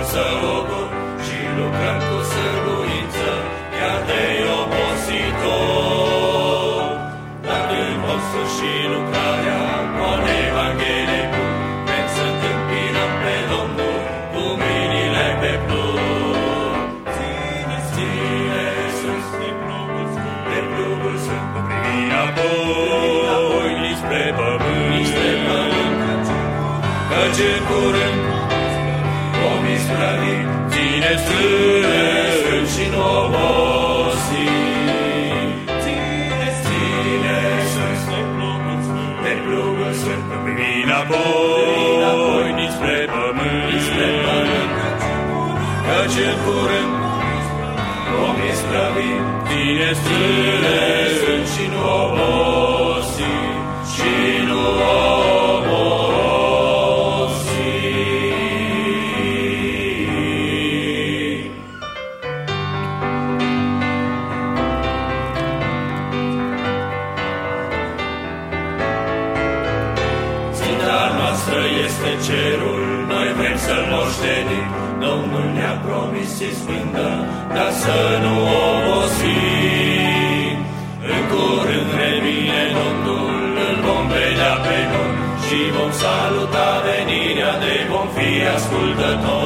să ogor și lucrăm cu sârguință, chiar de obositor. Dar când vom sfârși lucrarea cu al Evangheliei bun, vrem să întâmpinăm pe Domnul cu mâinile pe plug. Ține sus de plugul sfânt, cu privirea apoi nispre pământ, căci în curând vom isprăvi. Ține strâns și nu obosi. Ține sus de plugul sfânt, cu privirea apoi nispre pământ, căci în curând vom isprăvi. Ține strâns și nu obosi, și nu obosi. Ținta noastră este cerul, noi vrem să-l moștenim. Domnul ne-a promis izbândă, dar să nu obosim. În curând revine Domnul, îl vom vedea pe noi și vom saluta venirea de vom fi ascultători.